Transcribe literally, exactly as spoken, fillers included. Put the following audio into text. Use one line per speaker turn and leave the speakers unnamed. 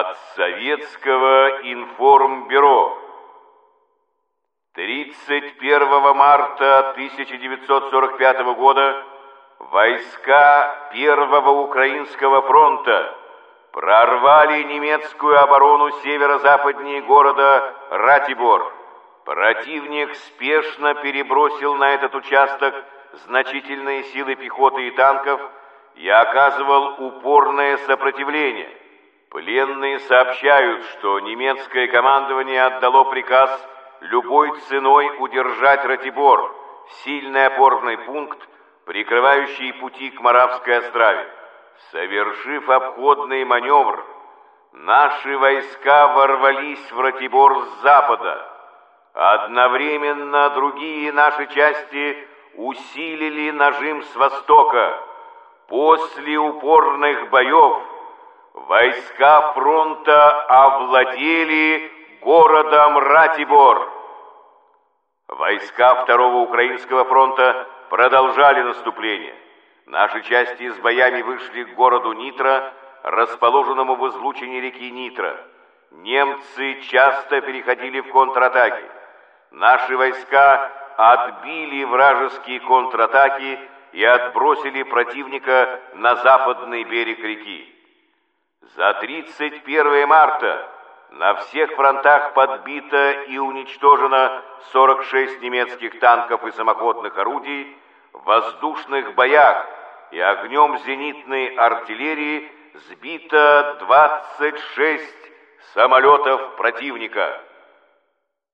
От Советского информбюро. тридцать первого марта тысяча девятьсот сорок пятого года войска Первого Украинского фронта прорвали немецкую оборону северо-западнее города Ратибор. Противник спешно перебросил на этот участок значительные силы пехоты и танков и оказывал упорное сопротивление. Пленные сообщают, что немецкое командование отдало приказ любой ценой удержать Ратибор, сильный опорный пункт, прикрывающий пути к Моравской Острове. Совершив обходный маневр, наши войска ворвались в Ратибор с запада. Одновременно другие наши части усилили нажим с востока. После упорных боев войска фронта овладели городом Ратибор. Войска Второго Украинского фронта продолжали наступление. Наши части с боями вышли к городу Нитро, расположенному в излучине реки Нитро. Немцы часто переходили в контратаки. Наши войска отбили вражеские контратаки и отбросили противника на западный берег реки. За тридцать первое марта на всех фронтах подбито и уничтожено сорок шесть немецких танков и самоходных орудий, в воздушных боях и огнем зенитной артиллерии сбито двадцать шесть самолетов противника.